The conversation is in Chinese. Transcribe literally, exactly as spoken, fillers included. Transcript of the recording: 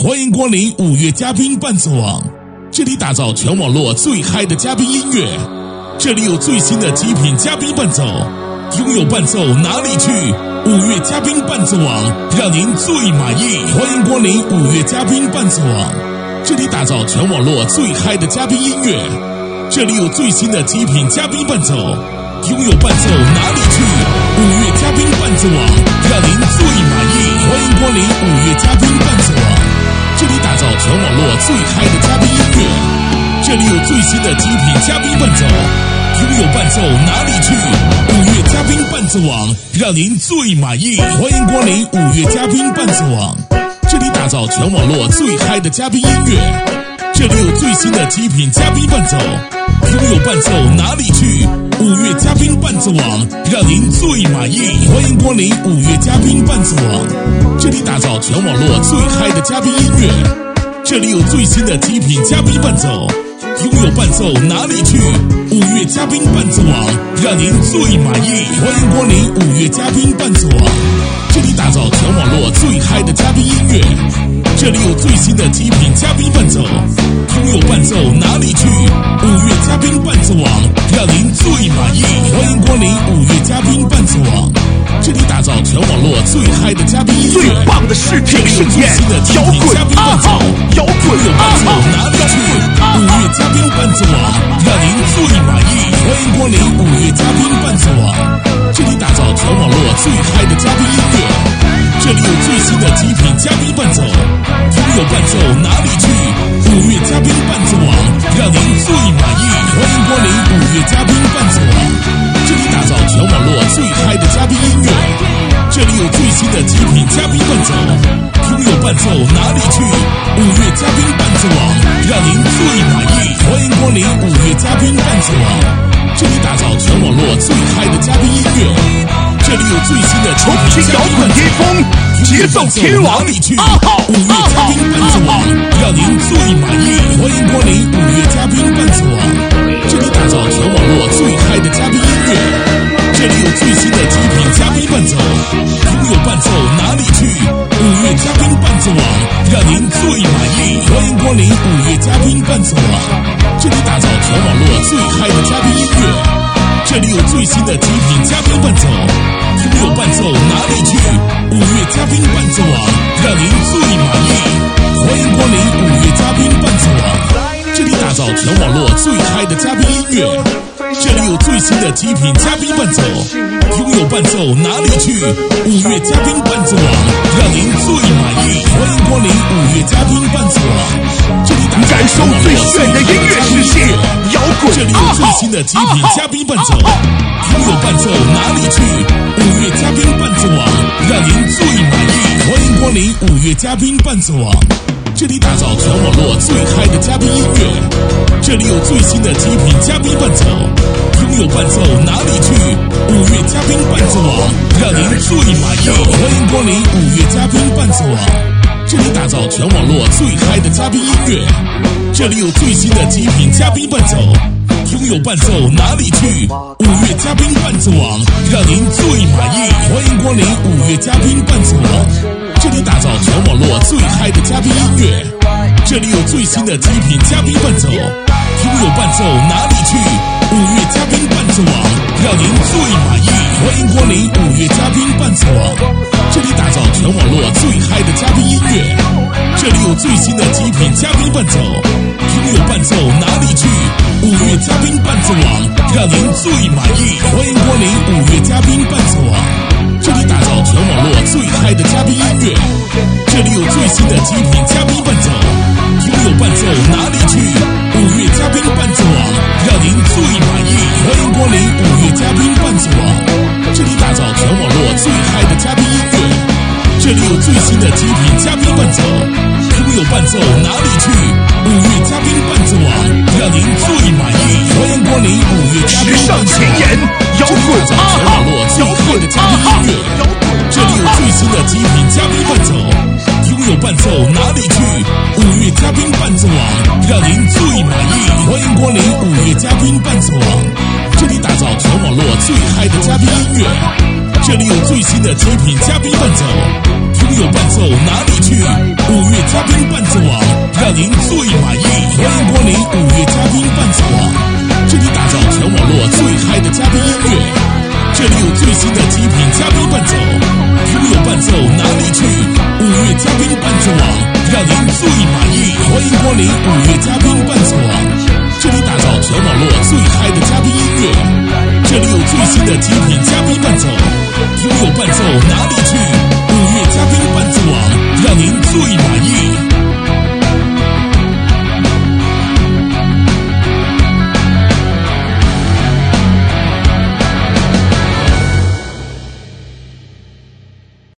欢迎光临五月嘉宾伴奏网，这里打造全网络最嗨的嘉宾音乐，这里有最新的极品嘉宾伴奏，拥有伴奏哪里去？五月嘉宾伴奏网让您最满意。欢迎光临五月嘉宾伴奏网，这里打造全网络最嗨的嘉宾音乐，这里有最新的极品嘉宾伴奏，拥有伴奏哪里去？五月嘉宾伴奏网让您最满意。欢迎光临五月嘉宾伴奏网，这里打造全网络最嗨的嘉宾音乐，这里有最新的极品嘉宾伴奏，拥有伴奏哪里去？五月嘉宾伴奏网让您最满意。欢迎光临五月嘉宾伴奏网，这里打造全网络最嗨的嘉宾音乐，这里有最新的极品嘉宾伴奏，拥有伴奏哪里去？五月嘉宾伴奏网让您最满意。欢迎光临五月嘉宾伴奏网，这里打造全网络最嗨的嘉宾音乐，这里有最新的极品嘉宾伴奏，拥有伴奏哪里去？五月嘉宾伴奏网让您最满意。欢迎光临五月嘉宾伴奏网，这里打造全网络最嗨的嘉宾音乐，这里有最新的极品嘉宾伴奏，拥有伴奏哪里去？五月嘉宾伴奏网让您最满意。欢迎光临五月嘉宾伴奏网，这里打造全网络最嗨的嘉宾音乐， 最棒的视听盛宴，摇滚阿浩，摇滚阿浩哪里去？五月嘉宾伴奏网让您最满意。欢迎光临五月嘉宾伴奏网，这里打造全网络最嗨的嘉宾音乐，这里有最新的极品嘉宾伴奏，拥有伴奏哪里去？五月嘉宾伴奏网让您最满意。欢迎光临五月嘉宾伴奏网，这里打造全网络最嗨的嘉宾音乐，这里有最新的极品嘉宾伴奏，拥有伴奏哪里去？五月嘉宾伴奏网让您最满意。欢迎光临五月嘉宾伴奏网，这里打造全网络最嗨的嘉宾音乐，这里有最新的重庆摇滚巅峰，节奏天王阿浩， 五月嘉宾伴奏网让您最满意。欢迎光临五月嘉宾伴奏网，这里打造全网络最嗨的嘉宾音乐，这里有最新的极品嘉宾伴奏，拥有伴奏哪里去？五月嘉宾伴奏网让您最满意。欢迎光临五月嘉宾伴奏网，这里打造全网络最嗨的嘉宾音乐，这里有最新的极品嘉宾伴奏，拥有伴奏哪里去？五月嘉宾伴奏网让您最满意。欢迎光临五月嘉宾伴奏网，这里打造全网络最嗨的嘉宾音乐，这里有最新的极品嘉宾伴奏，拥有伴奏哪里去？五月嘉宾伴奏网让您最满意。欢迎光临五月嘉宾伴奏网，这里打造感受最炫的音乐世界，摇滚这里有最新的极品嘉宾伴奏，拥有伴奏哪里去？五月嘉宾伴奏网让您最满意。欢迎光临五月嘉宾伴奏网，这里打造全网络最嗨的嘉宾音乐，这里有最新的极品嘉宾伴奏，拥有伴奏哪里去？五月嘉宾伴奏网让您最满意。欢迎光临五月嘉宾伴奏网，这里打造全网络最嗨的嘉宾音乐，这里有最新的极品嘉宾伴奏，拥有伴奏哪里去？五月嘉宾伴奏网让您最满意。欢迎光临五月嘉宾伴奏网，这里打造全网络最嗨的嘉宾音乐，这里有最新的极品嘉宾伴奏，拥有伴奏哪里去？五月嘉宾伴奏网让您最满意。欢迎光临五月嘉宾伴奏网，这里打造全网络最嗨的嘉宾音乐，这里有最新的极品嘉宾伴奏，拥有伴奏哪里去？五月嘉宾伴奏网让您最满意。欢迎光临五月嘉宾伴奏网，这里打造全网络最嗨的嘉宾音乐，这里有最新的极品嘉宾伴奏，拥有伴奏哪里去？五月嘉宾伴奏网让您最满意。欢迎光临五月嘉宾伴奏网，这里打造全网络最嗨的嘉宾音乐，这里有最新的极品嘉宾伴奏，拥有伴奏哪里去？五月嘉宾伴奏网让您最满意。欢迎光临五月嘉宾伴奏网， 摇滚阿浩， 最嗨的嘉宾音乐，这里有最新的极品嘉宾伴奏，拥有伴奏哪里去？五月嘉宾伴奏网让您最满意。欢迎光临五月嘉宾伴奏网，这里打造全网络最嗨的嘉宾音乐，这里有有最新的极品嘉宾伴奏，听友伴奏哪里去？五月嘉宾伴奏网，让您最满意。欢迎光临五月嘉宾伴奏网，这里打造全网络最嗨的嘉宾音乐，这里有最新的极品嘉宾伴奏，听友伴奏哪里去？五月嘉宾伴奏网，让您最满意。欢迎光临五月嘉宾伴奏网，这里打造全网络最嗨的嘉宾